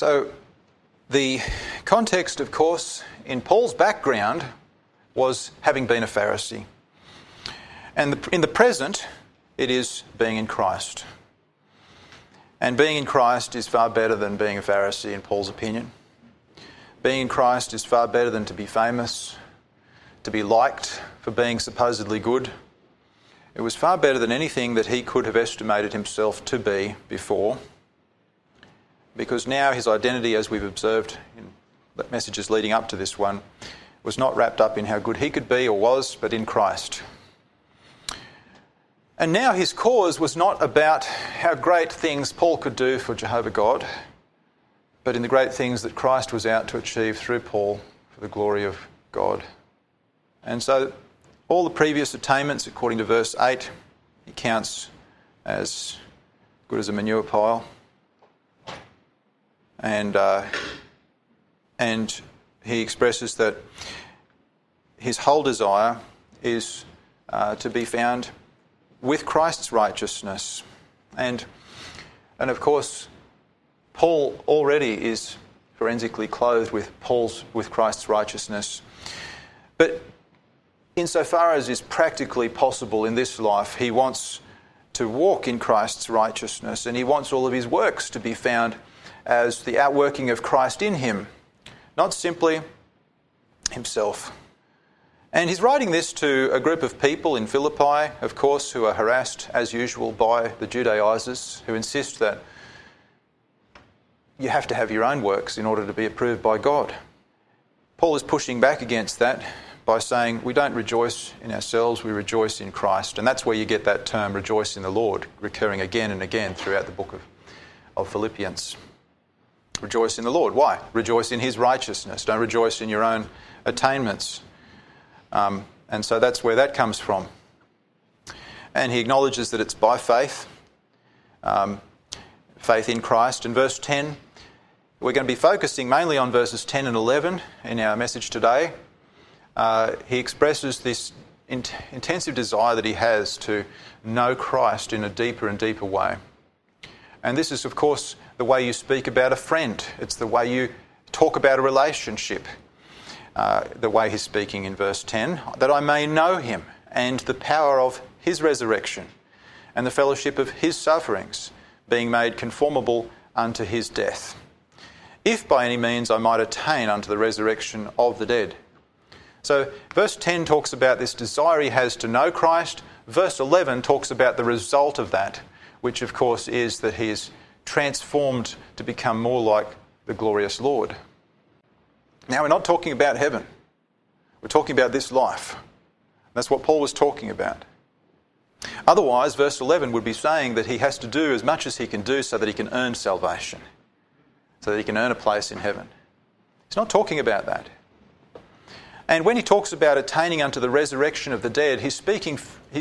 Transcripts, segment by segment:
So the context, of course, in Paul's background was having been a Pharisee. And in the present, it is being in Christ. And being in Christ is far better than being a Pharisee, in Paul's opinion. Being in Christ is far better than to be famous, to be liked for being supposedly good. It was far better than anything that he could have estimated himself to be before, because now his identity, as we've observed in the messages leading up to this one, was not wrapped up in how good he could be or was, but in Christ. And now his cause was not about how great things Paul could do for Jehovah God, but in the great things that Christ was out to achieve through Paul for the glory of God. And so all the previous attainments, according to verse 8, he counts as good as a manure pile. And he expresses that his whole desire is to be found with Christ's righteousness. And of course, Paul already is forensically clothed with Christ's righteousness. But insofar as is practically possible in this life, he wants to walk in Christ's righteousness, and he wants all of his works to be found as the outworking of Christ in him, not simply himself. And he's writing this to a group of people in Philippi, of course, who are harassed, as usual, by the Judaizers, who insist that you have to have your own works in order to be approved by God. Paul is pushing back against that by saying we don't rejoice in ourselves, we rejoice in Christ. And that's where you get that term, rejoice in the Lord, recurring again and again throughout the book of Philippians. Rejoice in the Lord. Why? Rejoice in his righteousness. Don't rejoice in your own attainments. And so that's where that comes from. And he acknowledges that it's by faith, faith in Christ. In verse 10, we're going to be focusing mainly on verses 10 and 11 in our message today. He expresses this intensive desire that he has to know Christ in a deeper and deeper way. And this is, of course, the way you speak about a friend. It's the way you talk about a relationship. The way he's speaking in verse 10, that I may know him and the power of his resurrection and the fellowship of his sufferings, being made conformable unto his death, if by any means I might attain unto the resurrection of the dead. So verse 10 talks about this desire he has to know Christ. Verse 11 talks about the result of that, which of course is that he is transformed to become more like the glorious Lord. Now, we're not talking about heaven. We're talking about this life. That's what Paul was talking about. Otherwise, verse 11 would be saying that he has to do as much as he can do so that he can earn salvation, so that he can earn a place in heaven. He's not talking about that. And when he talks about attaining unto the resurrection of the dead, he's speaking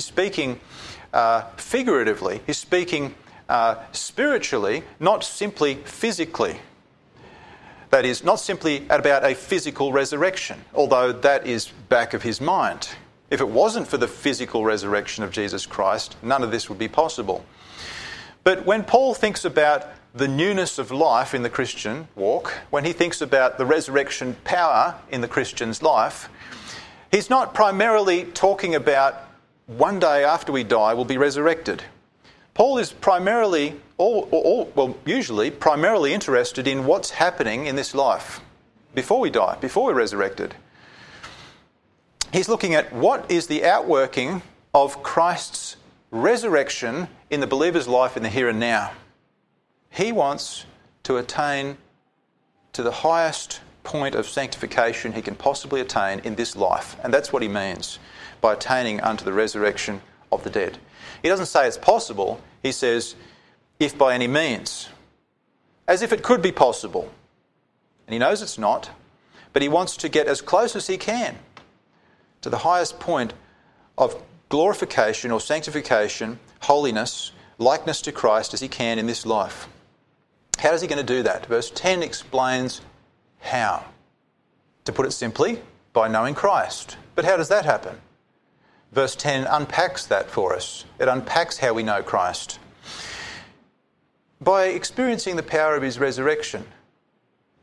figuratively. He's speaking spiritually, not simply physically. That is, not simply about a physical resurrection, although that is back of his mind. If it wasn't for the physical resurrection of Jesus Christ, none of this would be possible. But when Paul thinks about the newness of life in the Christian walk, when he thinks about the resurrection power in the Christian's life, he's not primarily talking about one day after we die we'll be resurrected. Paul is primarily, usually primarily interested in what's happening in this life before we die, before we're resurrected. He's looking at what is the outworking of Christ's resurrection in the believer's life in the here and now. He wants to attain to the highest point of sanctification he can possibly attain in this life. And that's what he means by attaining unto the resurrection of the dead. He doesn't say it's possible. He says, if by any means. As if it could be possible. And he knows it's not. But he wants to get as close as he can to the highest point of glorification or sanctification, holiness, likeness to Christ as he can in this life. How is he going to do that? Verse 10 explains how. To put it simply, by knowing Christ. But how does that happen? Verse 10 unpacks that for us. It unpacks how we know Christ. By experiencing the power of his resurrection.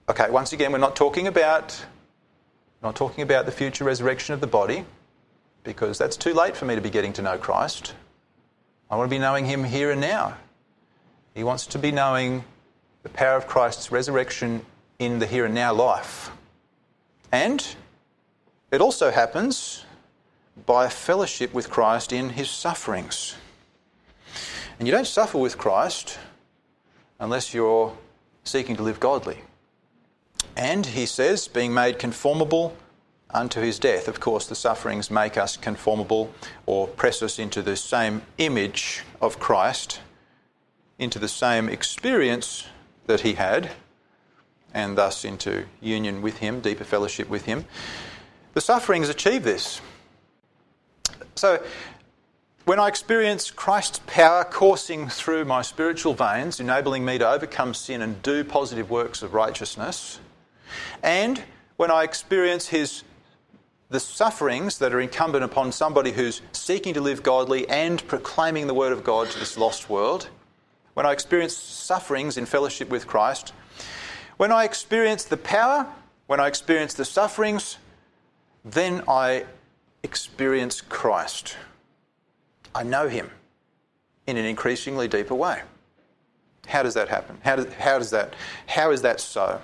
Okay, once again, we're not talking about the future resurrection of the body, because that's too late for me to be getting to know Christ. I want to be knowing him here and now. He wants to be knowing the power of Christ's resurrection in the here and now life. And it also happens by a fellowship with Christ in his sufferings. And you don't suffer with Christ unless you're seeking to live godly. And he says, being made conformable unto his death. Of course, the sufferings make us conformable or press us into the same image of Christ, into the same experience that he had, and thus into union with him, deeper fellowship with him. The sufferings achieve this. So, when I experience Christ's power coursing through my spiritual veins, enabling me to overcome sin and do positive works of righteousness, and when I experience the sufferings that are incumbent upon somebody who's seeking to live godly and proclaiming the word of God to this lost world, when I experience sufferings in fellowship with Christ, when I experience the power, when I experience the sufferings, then I experience Christ. I know him in an increasingly deeper way. How does that happen? How is that so?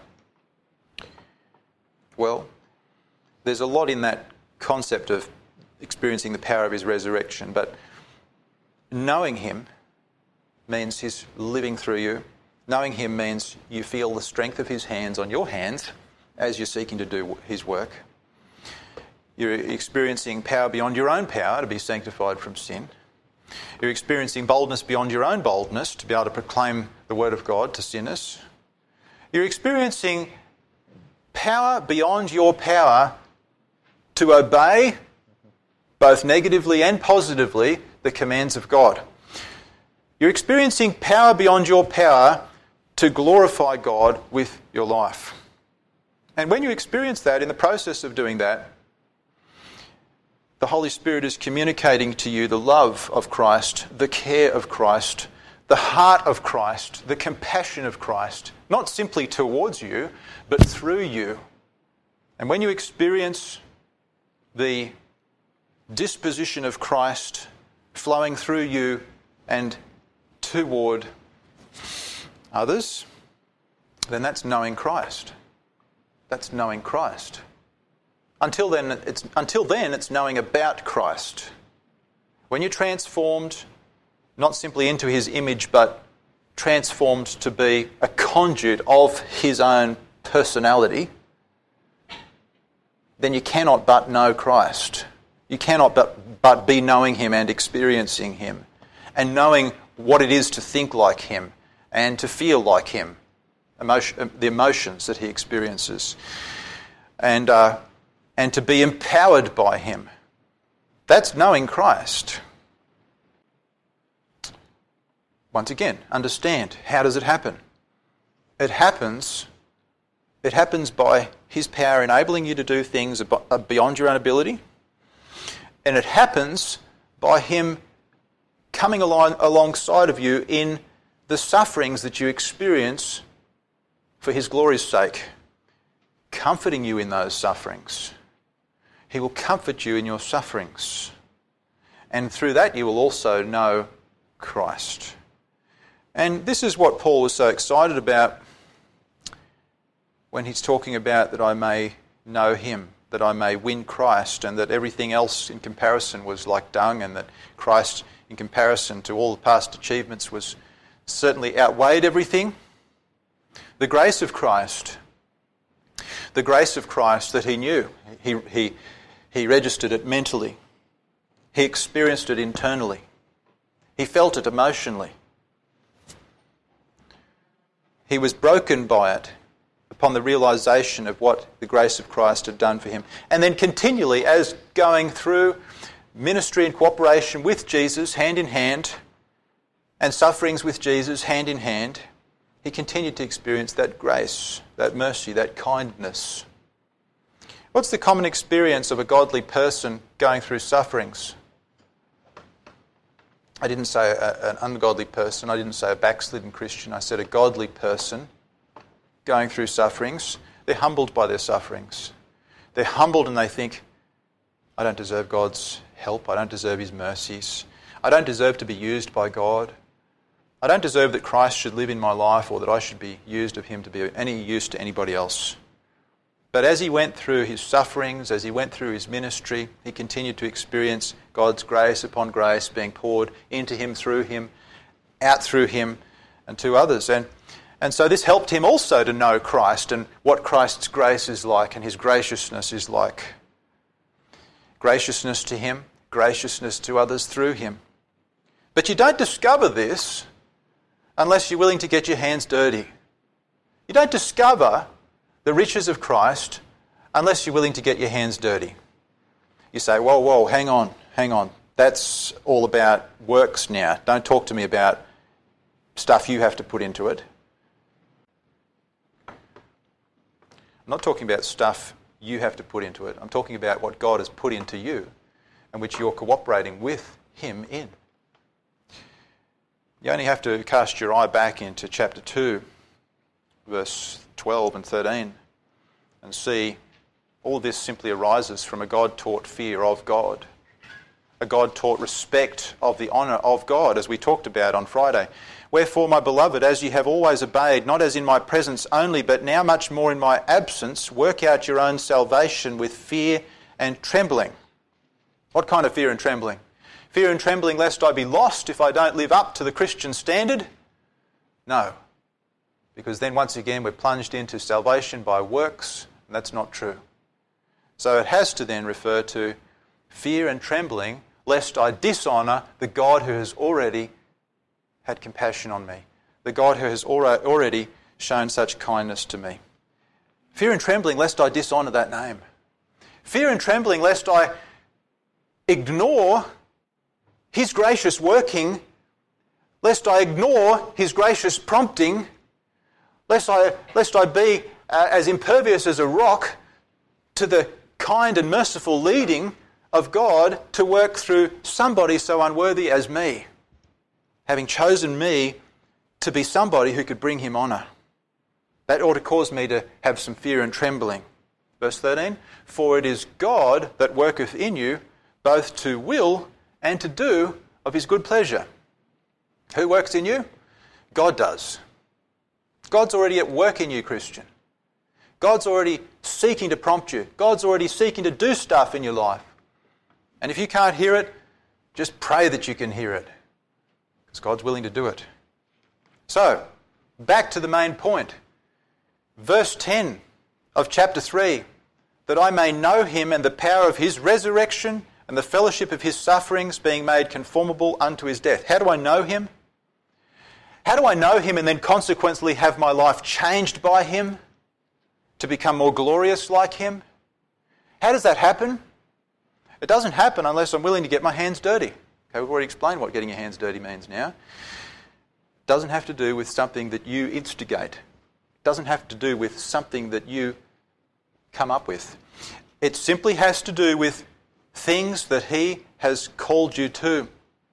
Well, there's a lot in that concept of experiencing the power of his resurrection, but knowing him means he's living through you. Knowing him means you feel the strength of his hands on your hands as you're seeking to do his work. You're experiencing power beyond your own power to be sanctified from sin. You're experiencing boldness beyond your own boldness to be able to proclaim the word of God to sinners. You're experiencing power beyond your power to obey, both negatively and positively, the commands of God. You're experiencing power beyond your power to glorify God with your life. And when you experience that, in the process of doing that, the Holy Spirit is communicating to you the love of Christ, the care of Christ, the heart of Christ, the compassion of Christ, not simply towards you, but through you. And when you experience the disposition of Christ flowing through you and toward others, then that's knowing Christ. That's knowing Christ. Until then, it's knowing about Christ. When you're transformed, not simply into his image, but transformed to be a conduit of his own personality, then you cannot but know Christ. You cannot but be knowing him and experiencing him, and knowing what it is to think like him and to feel like him, the emotions that he experiences, and to be empowered by him. That's knowing Christ. Once again, understand, how does it happen? It happens by his power enabling you to do things beyond your own ability, and it happens by him coming alongside of you in the sufferings that you experience for his glory's sake, comforting you in those sufferings. He will comfort you in your sufferings. And through that you will also know Christ. And this is what Paul was so excited about when he's talking about that I may know him, that I may win Christ, and that everything else in comparison was like dung, and that Christ in comparison to all the past achievements was certainly outweighed everything. The grace of Christ that he knew, he registered it mentally. He experienced it internally. He felt it emotionally. He was broken by it upon the realisation of what the grace of Christ had done for him. And then continually, as going through ministry and cooperation with Jesus hand in hand, and sufferings with Jesus hand in hand, he continued to experience that grace, that mercy, that kindness. What's the common experience of a godly person going through sufferings? I didn't say an ungodly person, I didn't say a backslidden Christian, I said a godly person going through sufferings, they're humbled by their sufferings. They're humbled and they think, I don't deserve God's help. I don't deserve his mercies. I don't deserve to be used by God. I don't deserve that Christ should live in my life or that I should be used of him to be any use to anybody else. But as he went through his sufferings, as he went through his ministry, he continued to experience God's grace upon grace being poured into him, through him, out through him, and to others. And so this helped him also to know Christ and what Christ's grace is like and his graciousness is like. Graciousness to him, graciousness to others through him. But you don't discover this unless you're willing to get your hands dirty. You don't discover the riches of Christ unless you're willing to get your hands dirty. You say, whoa, hang on. That's all about works now. Don't talk to me about stuff you have to put into it. I'm not talking about stuff you have to put into it. I'm talking about what God has put into you and which you're cooperating with him in. You only have to cast your eye back into chapter 2, verse 12 and 13, and see all this simply arises from a God-taught fear of God, a God-taught respect of the honour of God, as we talked about on Friday. Wherefore, my beloved, as ye have always obeyed, not as in my presence only, but now much more in my absence, work out your own salvation with fear and trembling. What kind of fear and trembling? Fear and trembling lest I be lost if I don't live up to the Christian standard? No. Because then once again we're plunged into salvation by works, and that's not true. So it has to then refer to fear and trembling lest I dishonour the God who has already had compassion on me, the God who has already shown such kindness to me. Fear and trembling lest I dishonour that name. Fear and trembling lest I ignore his gracious working, lest I ignore his gracious prompting, lest I be as impervious as a rock to the kind and merciful leading of God to work through somebody so unworthy as me, having chosen me to be somebody who could bring him honour. That ought to cause me to have some fear and trembling. Verse 13, for it is God that worketh in you both to will and to do of his good pleasure. Who works in you? God does. God's already at work in you, Christian. God's already seeking to prompt you. God's already seeking to do stuff in your life. And if you can't hear it, just pray that you can hear it, because God's willing to do it. So, back to the main point. Verse 10 of chapter 3, that I may know him and the power of his resurrection and the fellowship of his sufferings, being made conformable unto his death. How do I know him? How do I know him and then consequently have my life changed by him to become more glorious like him? How does that happen? It doesn't happen unless I'm willing to get my hands dirty. Okay, we've already explained what getting your hands dirty means now. It doesn't have to do with something that you instigate. It doesn't have to do with something that you come up with. It simply has to do with things that he has called you to.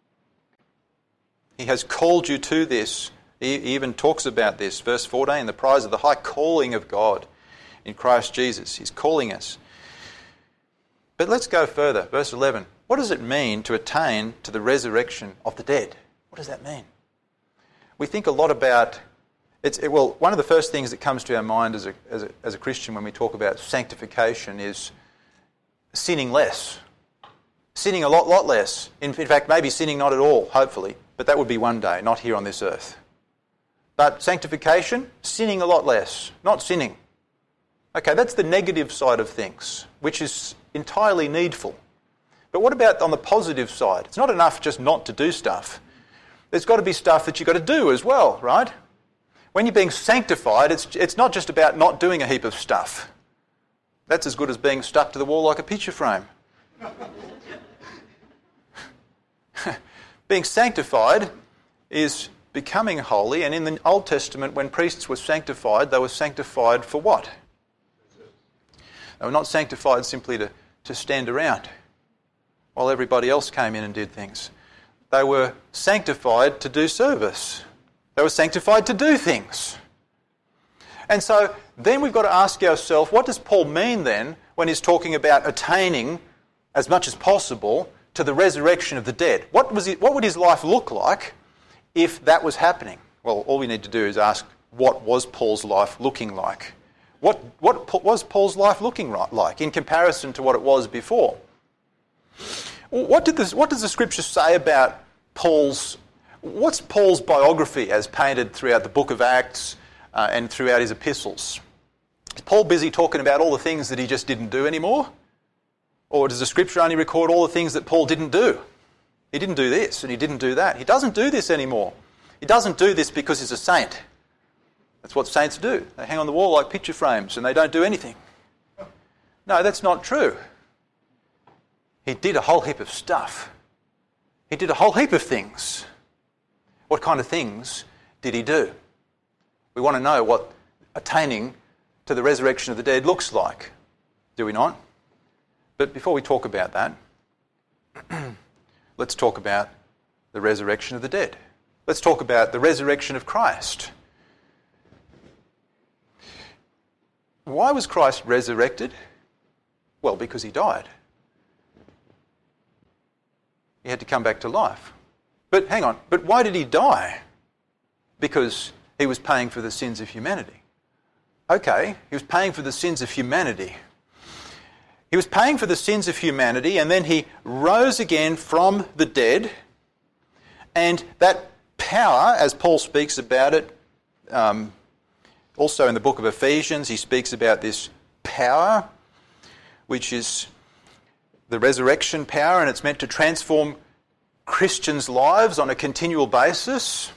He has called you to this. He even talks about this. Verse 14, the prize of the high calling of God in Christ Jesus. He's calling us. But let's go further. Verse 11. What does it mean to attain to the resurrection of the dead? What does that mean? We think a lot about... one of the first things that comes to our mind as a Christian when we talk about sanctification is sinning less. Sinning a lot less. In fact, maybe sinning not at all, hopefully. But that would be one day, not here on this earth. But sanctification, sinning a lot less. Not sinning. Okay, that's the negative side of things, which is entirely needful. But what about on the positive side? It's not enough just not to do stuff. There's got to be stuff that you've got to do as well, right? When you're being sanctified, it's not just about not doing a heap of stuff. That's as good as being stuck to the wall like a picture frame. Being sanctified is becoming holy, and in the Old Testament, when priests were sanctified, they were sanctified for what? They were not sanctified simply to stand around while everybody else came in and did things. They were sanctified to do service. They were sanctified to do things. And so then we've got to ask ourselves, what does Paul mean then when he's talking about attaining as much as possible to the resurrection of the dead? What would his life look like if that was happening? Well, all we need to do is ask, what was Paul's life looking like? What was Paul's life looking like in comparison to what it was before? What does the Scripture say about what's Paul's biography as painted throughout the book of Acts and throughout his epistles? Is Paul busy talking about all the things that he just didn't do anymore? Or does the Scripture only record all the things that Paul didn't do? He didn't do this and he didn't do that. He doesn't do this anymore. He doesn't do this because he's a saint. That's what saints do. They hang on the wall like picture frames and they don't do anything. No, that's not true. He did a whole heap of stuff. He did a whole heap of things. What kind of things did he do? We want to know what attaining to the resurrection of the dead looks like, do we not? But before we talk about that, let's talk about the resurrection of the dead. Let's talk about the resurrection of Christ. Why was Christ resurrected? Well, because he died. He had to come back to life. But hang on, but why did he die? Because he was paying for the sins of humanity. Okay, he was paying for the sins of humanity. He was paying for the sins of humanity, and then he rose again from the dead, and that power, as Paul speaks about it, also in the book of Ephesians, he speaks about this power, which is the resurrection power, and it's meant to transform Christians' lives on a continual basis.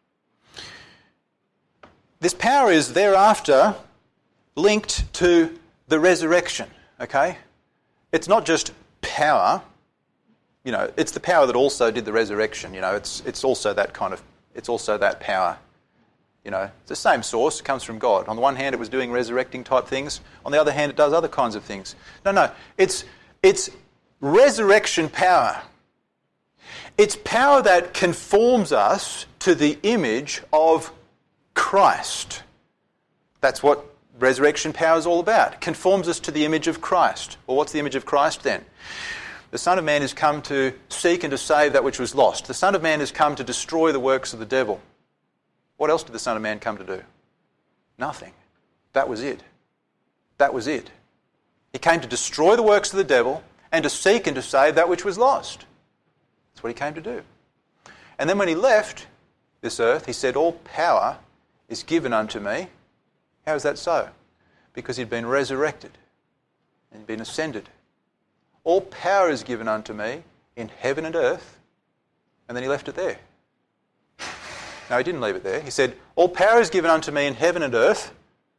This power is thereafter linked to the resurrection, okay? It's not just power, it's the power that also did the resurrection, it's also that power. It's the same source, it comes from God. On the one hand, it was doing resurrecting type things. On the other hand, it does other kinds of things. No, it's resurrection power. It's power that conforms us to the image of Christ. That's what resurrection power is all about. It conforms us to the image of Christ. Well, what's the image of Christ then? The Son of Man has come to seek and to save that which was lost. The Son of Man has come to destroy the works of the devil. What else did the Son of Man come to do? Nothing. That was it. That was it. He came to destroy the works of the devil and to seek and to save that which was lost. That's what he came to do. And then when he left this earth, he said, all power is given unto me. How is that so? Because he'd been resurrected and he'd been ascended. All power is given unto me in heaven and earth. And then he left it there. No, he didn't leave it there. He said, all power is given unto me in heaven and earth.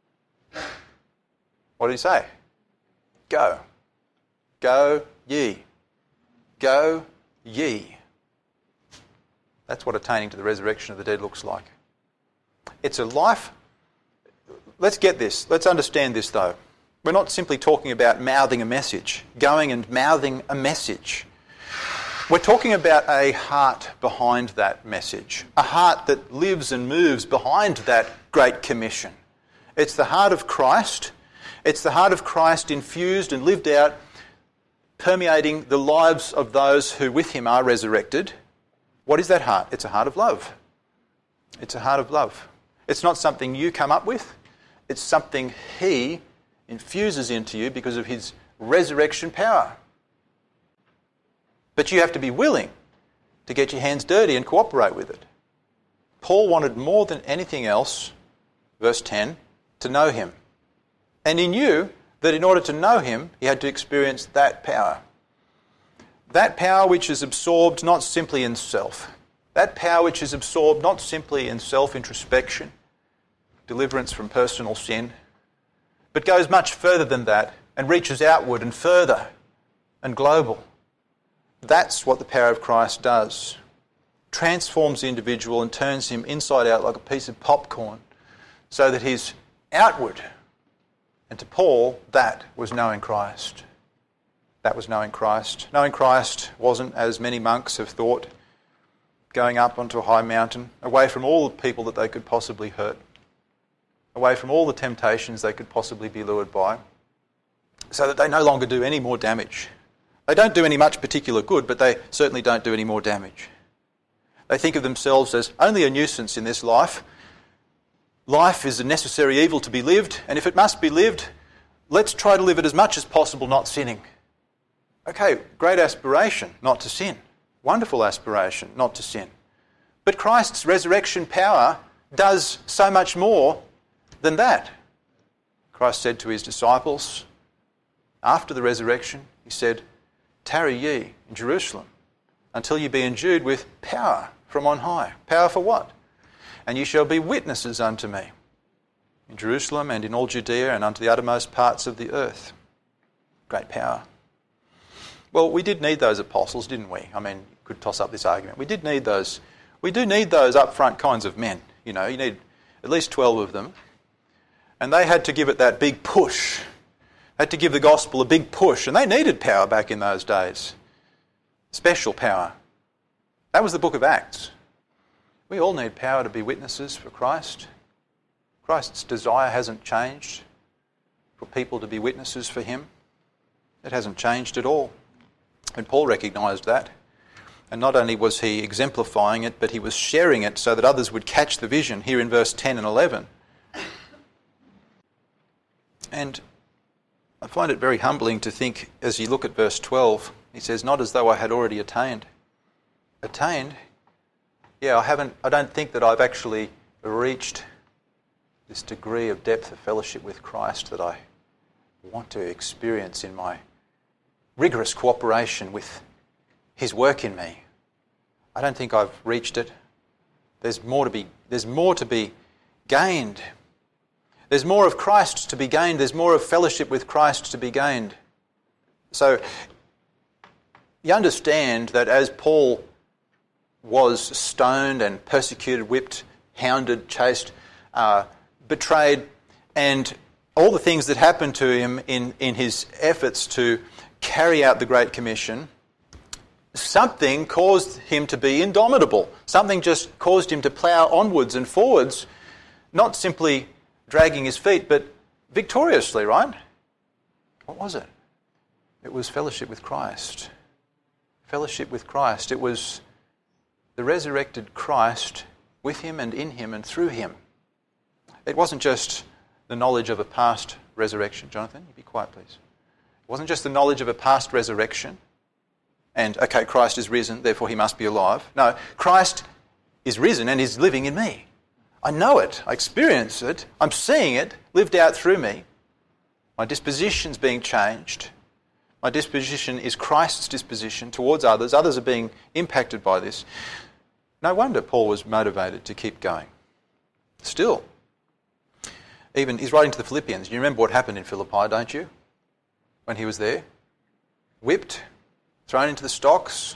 What did he say? Go. Go ye. Go ye. That's what attaining to the resurrection of the dead looks like. It's a life. Let's get this. Let's understand this though. We're not simply talking about mouthing a message, going and mouthing a message. We're talking about a heart behind that message, a heart that lives and moves behind that Great Commission. It's the heart of Christ. It's the heart of Christ infused and lived out, permeating the lives of those who with him are resurrected. What is that heart? It's a heart of love. It's a heart of love. It's not something you come up with. It's something he infuses into you because of his resurrection power. But you have to be willing to get your hands dirty and cooperate with it. Paul wanted more than anything else, verse 10, to know him. And he knew that in order to know him, he had to experience that power. That power which is absorbed not simply in self. That power which is absorbed not simply in self-introspection, deliverance from personal sin, but goes much further than that and reaches outward and further and global. That's what the power of Christ does. Transforms the individual and turns him inside out like a piece of popcorn so that he's outward. And to Paul, that was knowing Christ. That was knowing Christ. Knowing Christ wasn't, as many monks have thought, going up onto a high mountain, away from all the people that they could possibly hurt, away from all the temptations they could possibly be lured by, so that they no longer do any more damage. They don't do any much particular good, but they certainly don't do any more damage. They think of themselves as only a nuisance in this life. Life is a necessary evil to be lived, and if it must be lived, let's try to live it as much as possible not sinning. Okay, great aspiration, not to sin. Wonderful aspiration, not to sin. But Christ's resurrection power does so much more than that. Christ said to his disciples, after the resurrection, he said, "Tarry ye in Jerusalem until ye be endued with power from on high." Power for what? "And ye shall be witnesses unto me in Jerusalem and in all Judea and unto the uttermost parts of the earth." Great power. Well, we did need those apostles, didn't we? I mean, you could toss up this argument. We did need those. We do need those upfront kinds of men. You know, you need at least 12 of them. And they had to give it that big push. They had to give the gospel a big push. And they needed power back in those days. Special power. That was the book of Acts. We all need power to be witnesses for Christ. Christ's desire hasn't changed for people to be witnesses for him. It hasn't changed at all. And Paul recognised that. And not only was he exemplifying it, but he was sharing it so that others would catch the vision here in verse 10 and 11. And I find it very humbling to think, as you look at verse 12, he says, "Not as though I had already attained." Attained? Yeah, I don't think that I've actually reached this degree of depth of fellowship with Christ that I want to experience in my rigorous cooperation with his work in me. I don't think I've reached it. There's more to be gained. There's more of Christ to be gained. There's more of fellowship with Christ to be gained. So you understand that as Paul was stoned and persecuted, whipped, hounded, chased, betrayed, and all the things that happened to him in his efforts to carry out the Great Commission, something caused him to be indomitable. Something just caused him to plough onwards and forwards, not simply dragging his feet, but victoriously, right? What was it? It was fellowship with Christ. Fellowship with Christ. It was the resurrected Christ with him and in him and through him. It wasn't just the knowledge of a past resurrection. Jonathan, you be quiet, please. It wasn't just the knowledge of a past resurrection and, okay, Christ is risen, therefore he must be alive. No, Christ is risen and is living in me. I know it, I experience it, I'm seeing it lived out through me. My disposition's being changed. My disposition is Christ's disposition towards others. Others are being impacted by this. No wonder Paul was motivated to keep going. Still, even he's writing to the Philippians. You remember what happened in Philippi, don't you? When he was there? Whipped, thrown into the stocks.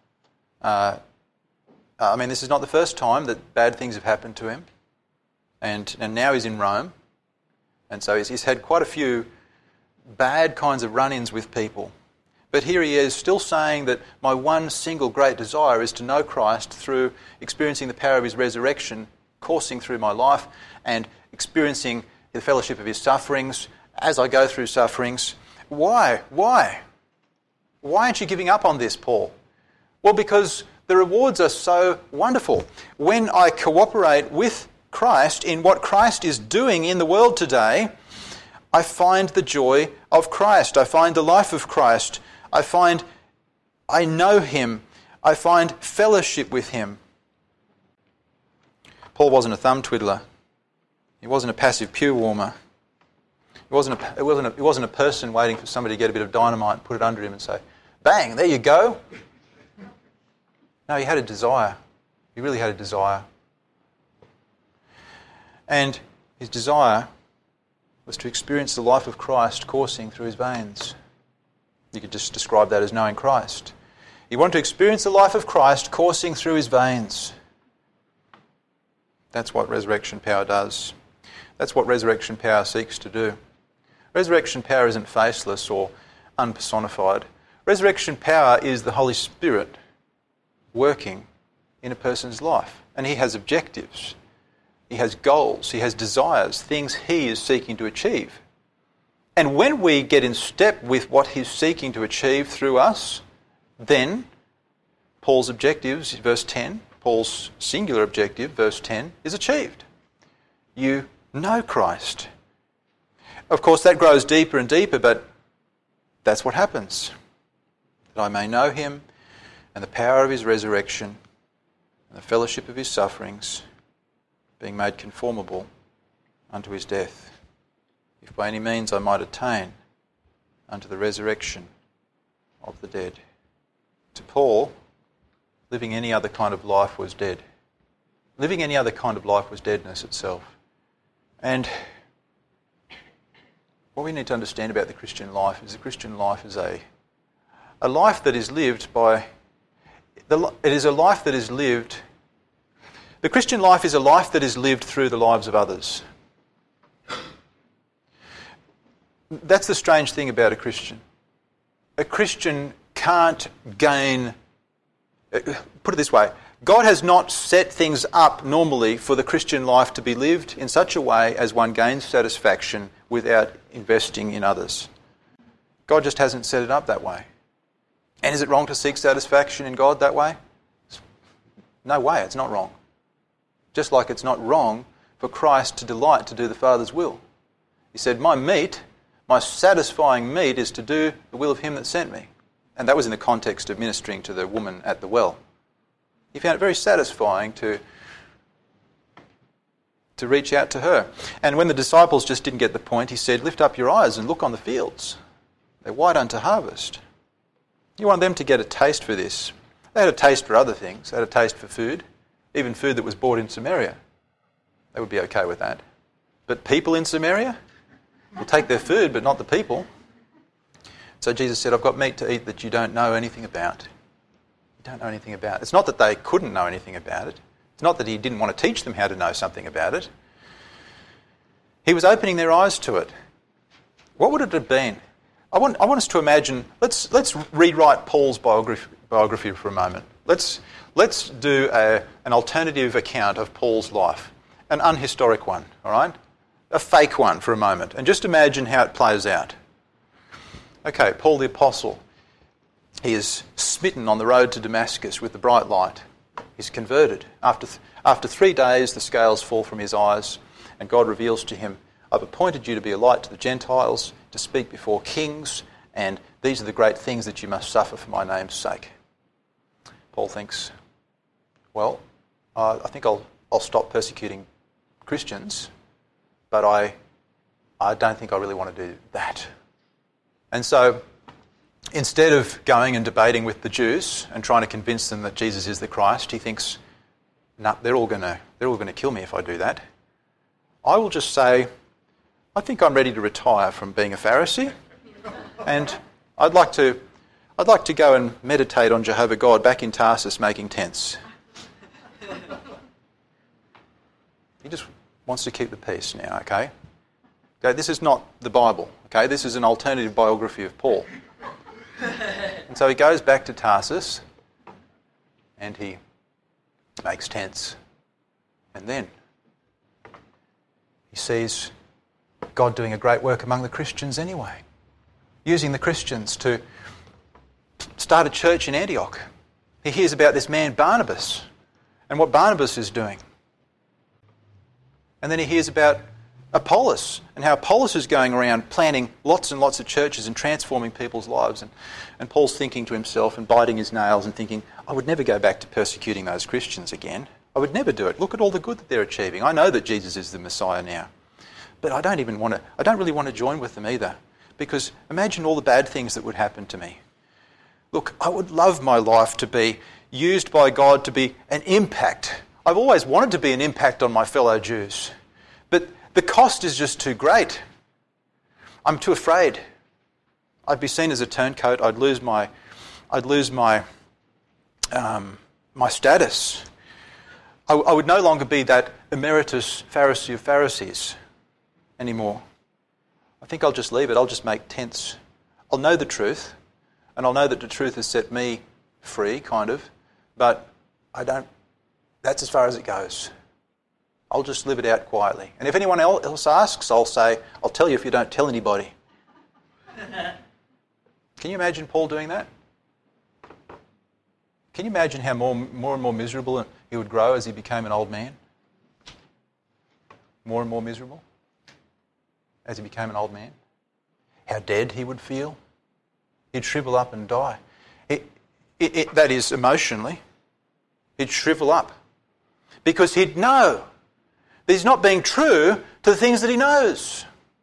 This is not the first time that bad things have happened to him. And now he's in Rome. And so he's had quite a few bad kinds of run-ins with people. But here he is still saying that my one single great desire is to know Christ through experiencing the power of his resurrection coursing through my life and experiencing the fellowship of his sufferings as I go through sufferings. Why? Why aren't you giving up on this, Paul? Well, because the rewards are so wonderful. When I cooperate with Christ in what Christ is doing in the world today, I find the joy of Christ. I find the life of Christ. I know him. I find fellowship with him. Paul wasn't a thumb twiddler. He wasn't a passive pew warmer. He wasn't a person waiting for somebody to get a bit of dynamite and put it under him and say, bang, there you go. No, he had a desire. He really had a desire. And his desire was to experience the life of Christ coursing through his veins. You could just describe that as knowing Christ. He wanted to experience the life of Christ coursing through his veins. That's what resurrection power does. That's what resurrection power seeks to do. Resurrection power isn't faceless or unpersonified. Resurrection power is the Holy Spirit working in a person's life. And he has objectives. He has goals. He has desires, things he is seeking to achieve. And when we get in step with what he's seeking to achieve through us, then Paul's objectives, verse 10, Paul's singular objective, verse 10, is achieved. You know Christ. Of course, that grows deeper and deeper, but that's what happens. That I may know him and the power of his resurrection and the fellowship of his sufferings, being made conformable unto his death, if by any means I might attain unto the resurrection of the dead. To Paul, living any other kind of life was dead. Living any other kind of life was deadness itself. And what we need to understand about the Christian life is the Christian life is a life that is lived by... It is a life that is lived... The Christian life is a life that is lived through the lives of others. That's the strange thing about a Christian. A Christian can't gain... Put it this way, God has not set things up normally for the Christian life to be lived in such a way as one gains satisfaction without investing in others. God just hasn't set it up that way. And is it wrong to seek satisfaction in God that way? No way, it's not wrong. Just like it's not wrong for Christ to delight to do the Father's will. He said, my satisfying meat is to do the will of him that sent me. And that was in the context of ministering to the woman at the well. He found it very satisfying to reach out to her. And when the disciples just didn't get the point, he said, lift up your eyes and look on the fields. They're white unto harvest. You want them to get a taste for this. They had a taste for other things. They had a taste for food, even food that was bought in Samaria. They would be okay with that. But people in Samaria will take their food, but not the people. So Jesus said, I've got meat to eat that you don't know anything about. You don't know anything about it. It's not that they couldn't know anything about it. It's not that he didn't want to teach them how to know something about it. He was opening their eyes to it. What would it have been? I want us to imagine, let's rewrite Paul's biography for a moment. Let's do an alternative account of Paul's life, an unhistoric one, all right? A fake one for a moment, and just imagine how it plays out. Okay, Paul the Apostle, he is smitten on the road to Damascus with the bright light. He's converted. After 3 days, the scales fall from his eyes, and God reveals to him, I've appointed you to be a light to the Gentiles, to speak before kings, and these are the great things that you must suffer for my name's sake. Paul thinks, well, I think I'll stop persecuting Christians, but I don't think I really want to do that. And so, instead of going and debating with the Jews and trying to convince them that Jesus is the Christ, he thinks, no, they're all going to kill me if I do that. I will just say, I think I'm ready to retire from being a Pharisee, and I'd like to go and meditate on Jehovah God back in Tarsus making tents. He just wants to keep the peace now, okay? Okay, this is not the Bible, okay? This is an alternative biography of Paul. And so he goes back to Tarsus and he makes tents. And then he sees God doing a great work among the Christians anyway, using the Christians to start a church in Antioch. He hears about this man Barnabas and what Barnabas is doing. And then he hears about Apollos and how Apollos is going around planting lots and lots of churches and transforming people's lives. And Paul's thinking to himself and biting his nails and thinking, I would never go back to persecuting those Christians again. I would never do it. Look at all the good that they're achieving. I know that Jesus is the Messiah now. But I don't really want to join with them either. Because imagine all the bad things that would happen to me. Look, I would love my life to be used by God to be an impact. I've always wanted to be an impact on my fellow Jews. But the cost is just too great. I'm too afraid. I'd be seen as a turncoat. I'd lose my status. I would no longer be that emeritus Pharisee of Pharisees anymore. I think I'll just leave it. I'll just make tents. I'll know the truth, and I'll know that the truth has set me free, kind of, but that's as far as it goes. I'll just live it out quietly. And if anyone else asks, I'll say, I'll tell you if you don't tell anybody. Can you imagine Paul doing that? Can you imagine how more and more miserable he would grow as he became an old man? More and more miserable as he became an old man? How dead he would feel? He'd shrivel up and die. That is, emotionally. He'd shrivel up. Because he'd know that he's not being true to the things that he knows.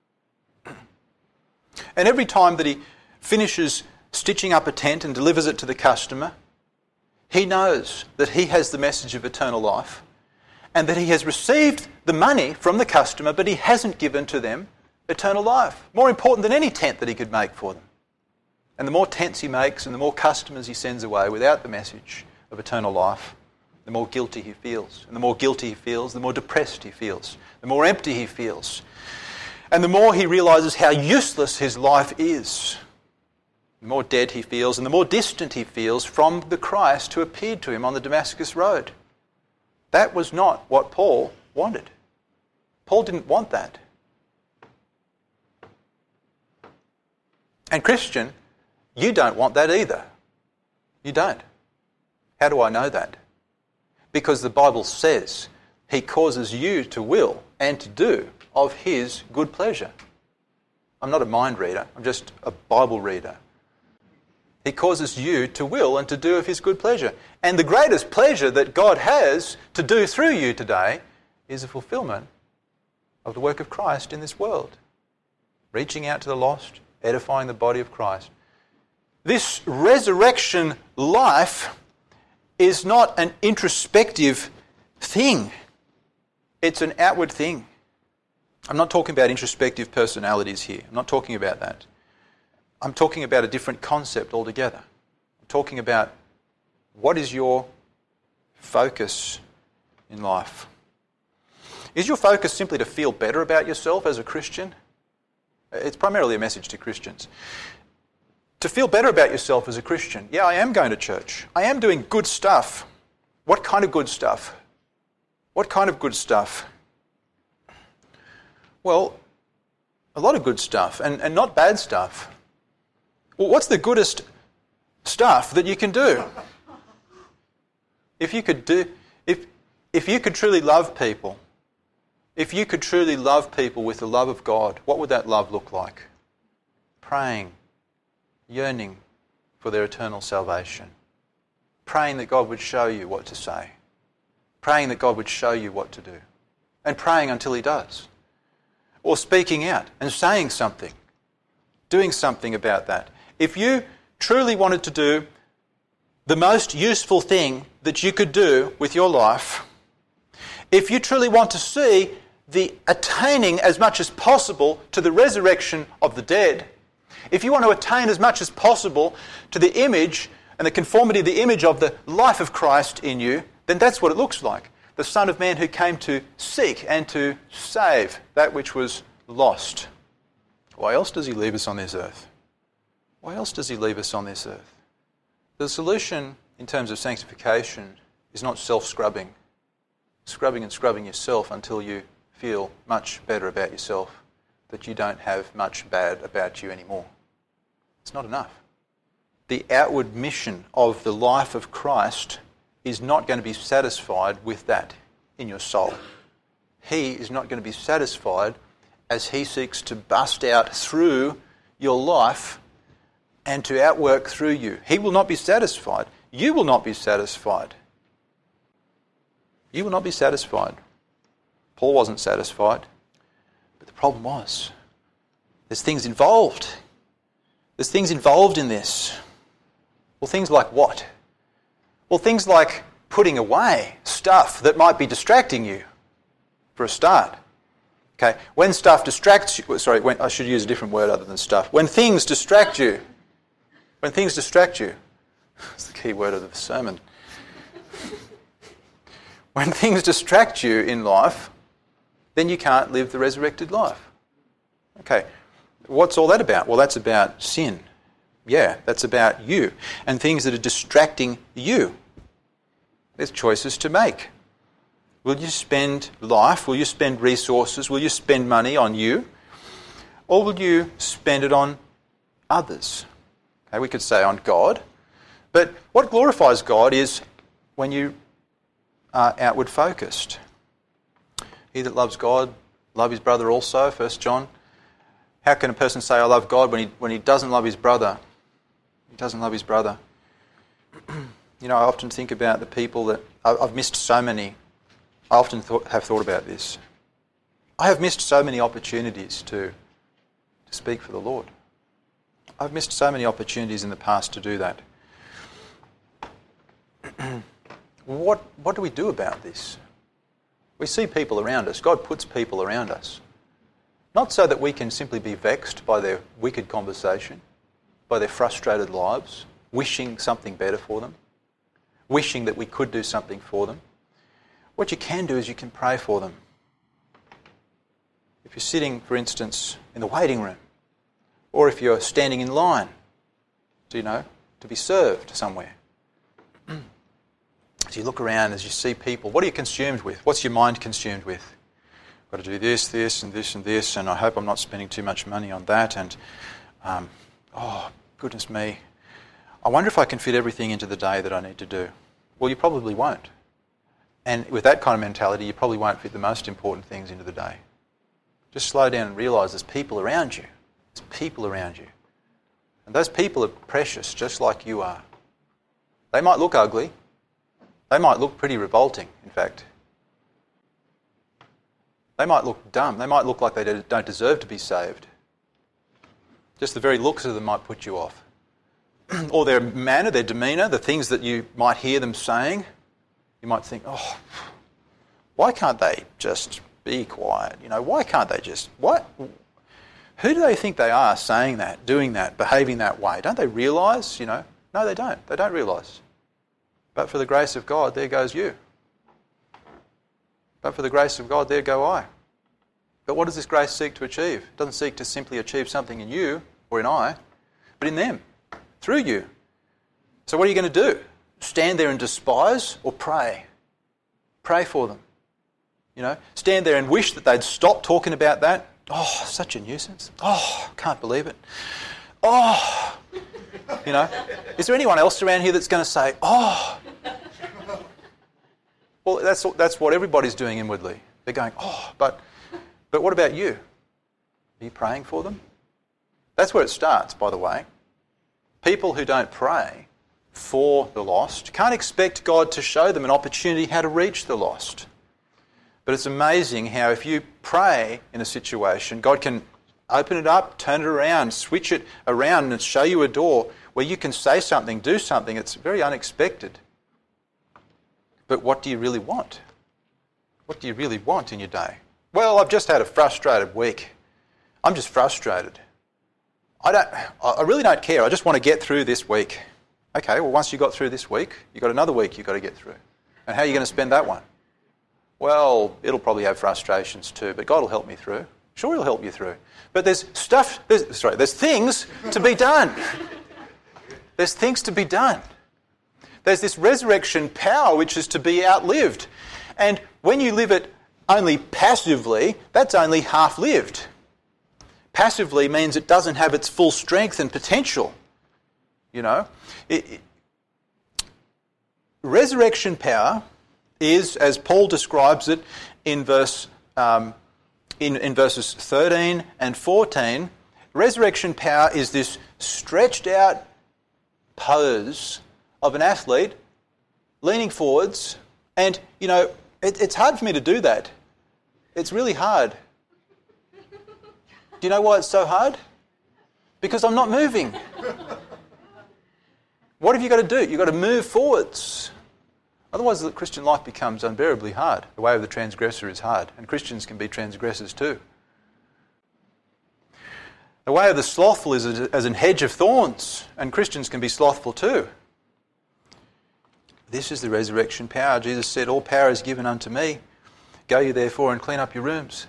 And every time that he finishes stitching up a tent and delivers it to the customer, he knows that he has the message of eternal life and that he has received the money from the customer, but he hasn't given to them eternal life. More important than any tent that he could make for them. And the more tents he makes and the more customers he sends away without the message of eternal life, the more guilty he feels. And the more guilty he feels, the more depressed he feels. The more empty he feels. And the more he realises how useless his life is. The more dead he feels and the more distant he feels from the Christ who appeared to him on the Damascus road. That was not what Paul wanted. Paul didn't want that. And Christian, you don't want that either. You don't. How do I know that? Because the Bible says he causes you to will and to do of his good pleasure. I'm not a mind reader, I'm just a Bible reader. He causes you to will and to do of his good pleasure. And the greatest pleasure that God has to do through you today is the fulfillment of the work of Christ in this world. Reaching out to the lost, edifying the body of Christ. This resurrection life is not an introspective thing. It's an outward thing. I'm not talking about introspective personalities here. I'm not talking about that. I'm talking about a different concept altogether. I'm talking about what is your focus in life. Is your focus simply to feel better about yourself as a Christian? It's primarily a message to Christians. To feel better about yourself as a Christian. Yeah, I am going to church. I am doing good stuff. What kind of good stuff? What kind of good stuff? Well, a lot of good stuff and not bad stuff. Well, what's the goodest stuff that you can do? If you could truly love people, if you could truly love people with the love of God, what would that love look like? Praying, yearning for their eternal salvation. Praying that God would show you what to say. Praying that God would show you what to do. And praying until he does. Or speaking out and saying something. Doing something about that. If you truly wanted to do the most useful thing that you could do with your life, if you truly want to see the attaining as much as possible to the resurrection of the dead, if you want to attain as much as possible to the image and the conformity of the image of the life of Christ in you, then that's what it looks like. The Son of Man who came to seek and to save that which was lost. Why else does he leave us on this earth? Why else does he leave us on this earth? The solution in terms of sanctification is not self-scrubbing. Scrubbing and scrubbing yourself until you feel much better about yourself, that you don't have much bad about you anymore. It's not enough. The outward mission of the life of Christ is not going to be satisfied with that in your soul. He is not going to be satisfied as he seeks to bust out through your life and to outwork through you. He will not be satisfied. You will not be satisfied. You will not be satisfied. Paul wasn't satisfied. But the problem was, there's things involved. There's things involved in this. Well, things like what? Well, things like putting away stuff that might be distracting you, for a start. Okay, when stuff distracts you, I should use a different word other than stuff. When things distract you, it's the key word of the sermon. When things distract you in life, then you can't live the resurrected life. Okay, what's all that about? Well, that's about sin. Yeah, that's about you and things that are distracting you. There's choices to make. Will you spend life? Will you spend resources? Will you spend money on you? Or will you spend it on others? Okay, we could say on God. But what glorifies God is when you are outward focused. He that loves God, love his brother also, 1 John. How can a person say, I love God, when he doesn't love his brother? He doesn't love his brother. You know, I often think about the people that... I've missed so many. I often have thought about this. I have missed so many opportunities to speak for the Lord. I've missed so many opportunities in the past to do that. What do we do about this? We see people around us. God puts people around us. Not so that we can simply be vexed by their wicked conversation, by their frustrated lives, wishing something better for them, wishing that we could do something for them. What you can do is you can pray for them. If you're sitting, for instance, in the waiting room, or if you're standing in line, to be served somewhere. As you look around, as you see people, what are you consumed with? What's your mind consumed with? I've got to do this, this, and this, and this, and I hope I'm not spending too much money on that, and oh, goodness me, I wonder if I can fit everything into the day that I need to do. Well, you probably won't. And with that kind of mentality, you probably won't fit the most important things into the day. Just slow down and realise there's people around you. There's people around you. And those people are precious, just like you are. They might look ugly. They might look pretty revolting, in fact. They might look dumb. They might look like they don't deserve to be saved. Just the very looks of them might put you off. Or their manner, their demeanour, the things that you might hear them saying. You might think, oh, why can't they just be quiet? Why can't they just... What? Who do they think they are saying that, doing that, behaving that way? Don't they realise, No, they don't. They don't realise. But for the grace of God, there goes you. But for the grace of God, there go I. But what does this grace seek to achieve? It doesn't seek to simply achieve something in you or in I, but in them, through you. So what are you going to do? Stand there and despise or pray? Pray for them. Stand there and wish that they'd stop talking about that. Oh, such a nuisance. Oh, can't believe it. Oh, Is there anyone else around here that's going to say, oh? Well, that's what everybody's doing inwardly. They're going, oh, but what about you? Are you praying for them? That's where it starts, by the way. People who don't pray for the lost can't expect God to show them an opportunity how to reach the lost. But it's amazing how if you pray in a situation, God can open it up, turn it around, switch it around and show you a door where you can say something, do something. It's very unexpected. But what do you really want? What do you really want in your day? Well, I've just had a frustrated week. I'm just frustrated. I really don't care. I just want to get through this week. Okay, well, once you got through this week, you've got another week you've got to get through. And how are you going to spend that one? Well, it'll probably have frustrations too, but God will help me through. Sure, He'll help you through. But there's things to be done. There's things to be done. There's this resurrection power which is to be outlived. And when you live it only passively, that's only half-lived. Passively means it doesn't have its full strength and potential. Resurrection power is, as Paul describes it in verses 13 and 14, resurrection power is this stretched out pose of an athlete leaning forwards, and it's hard for me to do that. It's really hard. Do you know why it's so hard? Because I'm not moving. What have you got to do? You've got to move forwards. Otherwise the Christian life becomes unbearably hard. The way of the transgressor is hard, and Christians can be transgressors too. The way of the slothful is as an hedge of thorns, and Christians can be slothful too. This is the resurrection power. Jesus said, all power is given unto me. Go you therefore and clean up your rooms.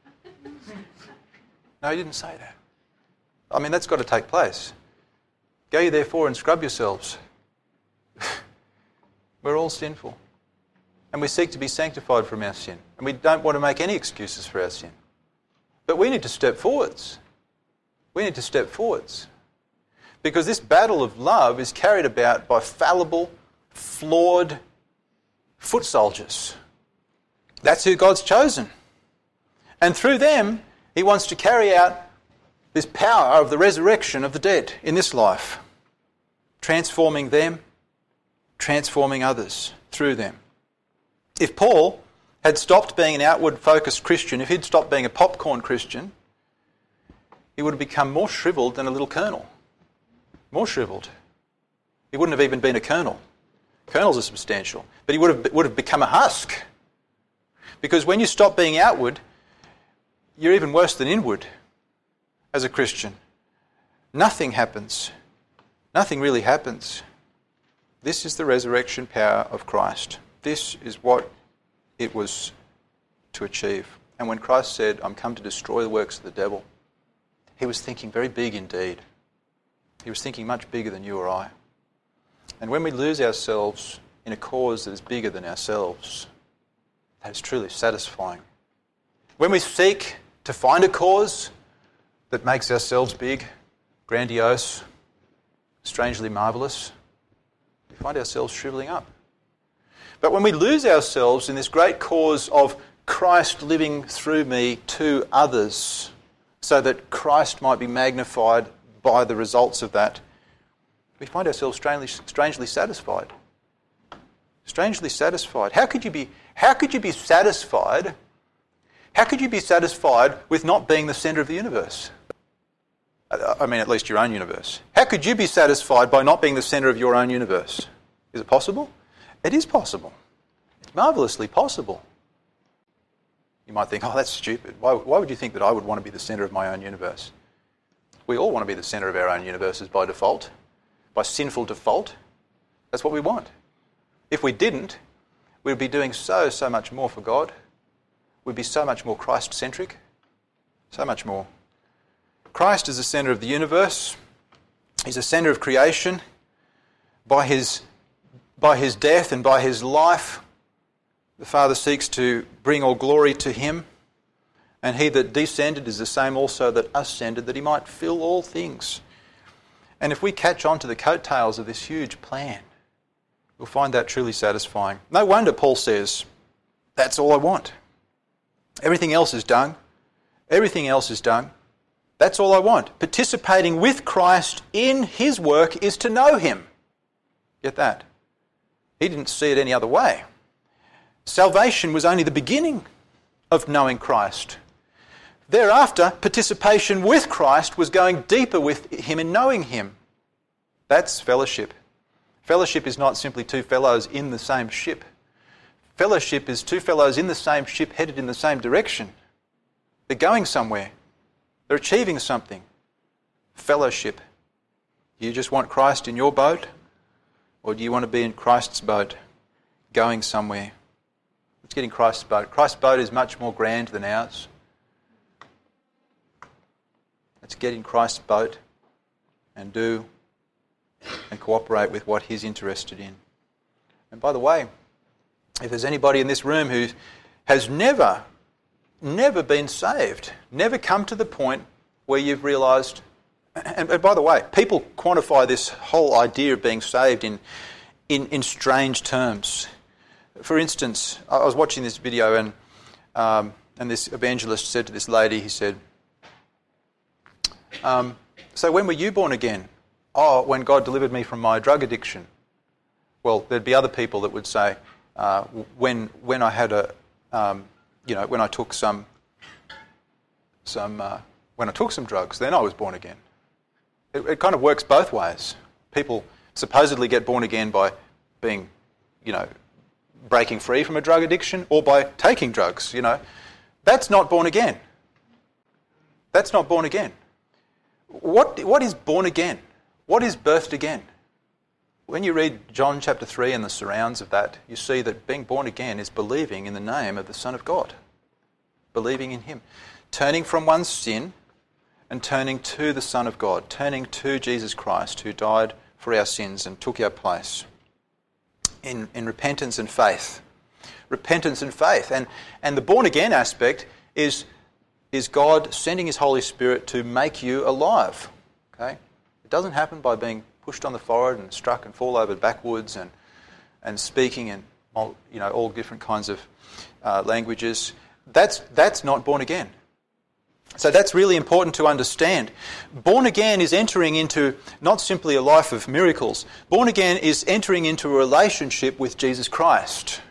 No, He didn't say that. I mean, that's got to take place. Go you therefore and scrub yourselves. We're all sinful. and we seek to be sanctified from our sin. And we don't want to make any excuses for our sin. But we need to step forwards. We need to step forwards. Because this battle of love is carried about by fallible, flawed foot soldiers. That's who God's chosen. And through them, he wants to carry out this power of the resurrection of the dead in this life, transforming them, transforming others through them. If Paul had stopped being an outward-focused Christian, if he'd stopped being a popcorn Christian, he would have become more shriveled than a little kernel. More shriveled. He wouldn't have even been a kernel. Kernels are substantial. But he would have become a husk. Because when you stop being outward, you're even worse than inward as a Christian. Nothing happens. Nothing really happens. This is the resurrection power of Christ. This is what it was to achieve. And when Christ said, I'm come to destroy the works of the devil, he was thinking very big indeed. He was thinking much bigger than you or I. And when we lose ourselves in a cause that is bigger than ourselves, that is truly satisfying. When we seek to find a cause that makes ourselves big, grandiose, strangely marvellous, we find ourselves shrivelling up. But when we lose ourselves in this great cause of Christ living through me to others, so that Christ might be magnified by the results of that, we find ourselves strangely satisfied. Strangely satisfied. How could you be satisfied? How could you be satisfied with not being the centre of the universe? I mean, at least your own universe. How could you be satisfied by not being the centre of your own universe? Is it possible? It is possible. It's marvellously possible. You might think, oh, that's stupid. Why would you think that I would want to be the centre of my own universe? We all want to be the centre of our own universes by default, by sinful default. That's what we want. If we didn't, we'd be doing so much more for God. We'd be so much more Christ-centric, so much more. Christ is the centre of the universe. He's the centre of creation. By his death and by his life, the Father seeks to bring all glory to him. And he that descended is the same also that ascended, that he might fill all things. And if we catch on to the coattails of this huge plan, we'll find that truly satisfying. No wonder Paul says, that's all I want. Everything else is done. Everything else is done. That's all I want. Participating with Christ in his work is to know him. Get that? He didn't see it any other way. Salvation was only the beginning of knowing Christ. Thereafter, participation with Christ was going deeper with him in knowing him. That's fellowship. Fellowship is not simply two fellows in the same ship. Fellowship is two fellows in the same ship headed in the same direction. They're going somewhere. They're achieving something. Fellowship. Do you just want Christ in your boat? Or do you want to be in Christ's boat, going somewhere? Let's get in Christ's boat. Christ's boat is much more grand than ours. Let's get in Christ's boat and do and cooperate with what he's interested in. And by the way, if there's anybody in this room who has never been saved, never come to the point where you've realised, and by the way, people quantify this whole idea of being saved in strange terms. For instance, I was watching this video and this evangelist said to this lady, he said, so when were you born again? Oh, when God delivered me from my drug addiction. Well, there'd be other people that would say, when I had when I took some drugs, then I was born again. It kind of works both ways. People supposedly get born again by being, breaking free from a drug addiction or by taking drugs, That's not born again. That's not born again. What is born again? What is birthed again? When you read John chapter 3 and the surrounds of that, you see that being born again is believing in the name of the Son of God. Believing in him. Turning from one's sin and turning to the Son of God. Turning to Jesus Christ who died for our sins and took our place. In repentance and faith. repentance and faith. And the born-again aspect is God sending His Holy Spirit to make you alive. Okay? It doesn't happen by being pushed on the forehead and struck and fall over backwards and speaking in all different kinds of languages. That's not born again. So that's really important to understand. Born again is entering into not simply a life of miracles. Born again is entering into a relationship with Jesus Christ,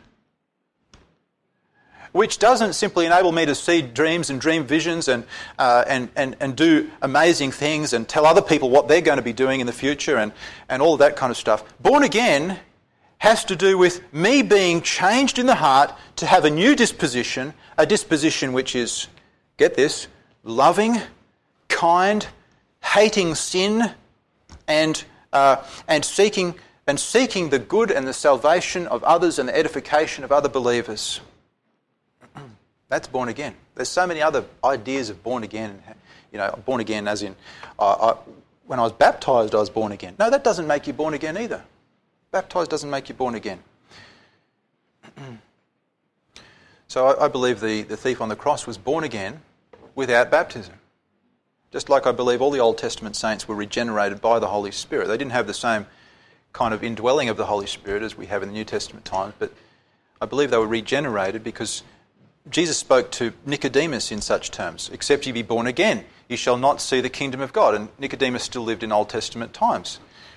which doesn't simply enable me to see dreams and dream visions and do amazing things and tell other people what they're going to be doing in the future and all of that kind of stuff. Born again has to do with me being changed in the heart to have a new disposition, a disposition which is, get this, loving, kind, hating sin, and seeking the good and the salvation of others and the edification of other believers. That's born again. There's so many other ideas of born again. Born again as in, when I was baptised, I was born again. No, that doesn't make you born again either. Baptised doesn't make you born again. So I believe the thief on the cross was born again without baptism. Just like I believe all the Old Testament saints were regenerated by the Holy Spirit. They didn't have the same kind of indwelling of the Holy Spirit as we have in the New Testament times, but I believe they were regenerated because Jesus spoke to Nicodemus in such terms: except ye be born again, ye shall not see the kingdom of God. And Nicodemus still lived in Old Testament times,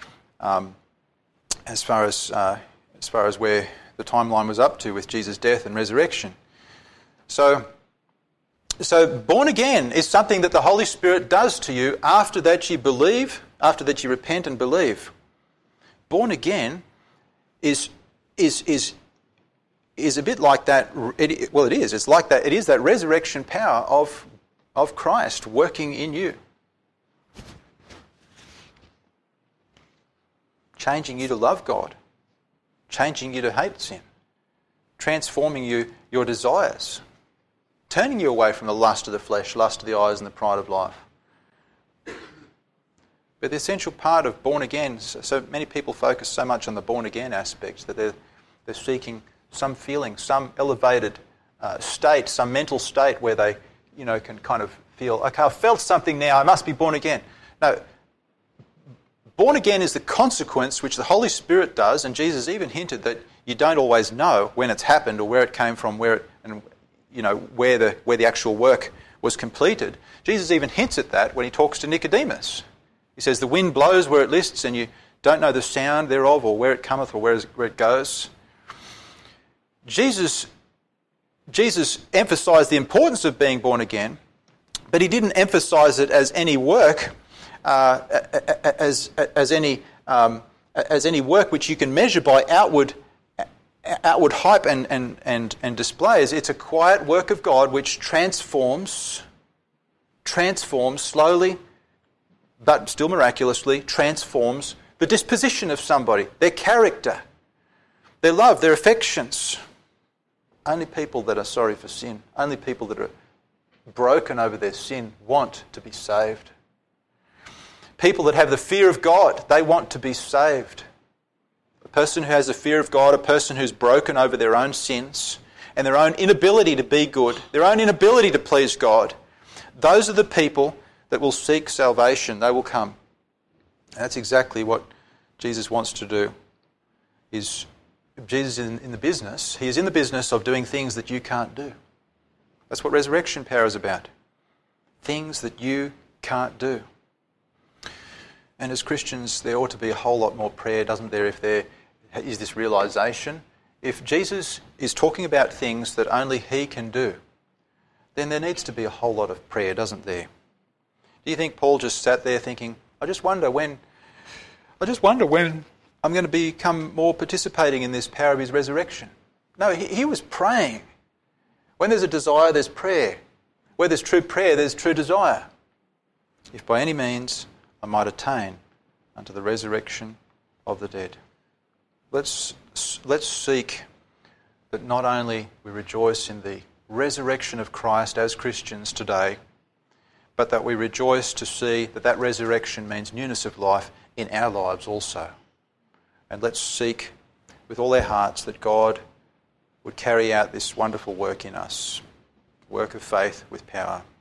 as far as where the timeline was up to with Jesus' death and resurrection. So born again is something that the Holy Spirit does to you after that you believe, after that you repent and believe. Born again is a bit like that. It is. It's like that. It is that resurrection power of Christ working in you, changing you to love God, changing you to hate sin, transforming your desires, turning you away from the lust of the flesh, lust of the eyes, and the pride of life. But the essential part of born again, so many people focus so much on the born again aspect that they're seeking some feeling, some elevated state, some mental state where they, can kind of feel, okay, I've felt something now, I must be born again. No, born again is the consequence which the Holy Spirit does, and Jesus even hinted that you don't always know when it's happened or where it came from, where the actual work was completed. Jesus even hints at that when he talks to Nicodemus. He says, the wind blows where it lists and you don't know the sound thereof or where it cometh or where it goes. Jesus emphasised the importance of being born again, but he didn't emphasise it as any work, as any work which you can measure by outward hype and displays. It's a quiet work of God which transforms slowly, but still miraculously, transforms the disposition of somebody, their character, their love, their affections. Only people that are sorry for sin, only people that are broken over their sin want to be saved. People that have the fear of God, they want to be saved. A person who has the fear of God, a person who's broken over their own sins and their own inability to be good, their own inability to please God, those are the people that will seek salvation. They will come. And that's exactly what Jesus wants to do. Jesus is in the business. He is in the business of doing things that you can't do. That's what resurrection power is about. Things that you can't do. And as Christians, there ought to be a whole lot more prayer, doesn't there, if there is this realisation. If Jesus is talking about things that only He can do, then there needs to be a whole lot of prayer, doesn't there? Do you think Paul just sat there thinking, I just wonder when I'm going to become more participating in this power of His resurrection? No, he was praying. When there's a desire, there's prayer. Where there's true prayer, there's true desire. If by any means I might attain unto the resurrection of the dead. Let's seek that not only we rejoice in the resurrection of Christ as Christians today, but that we rejoice to see that that resurrection means newness of life in our lives also. And let's seek with all our hearts that God would carry out this wonderful work in us, work of faith with power.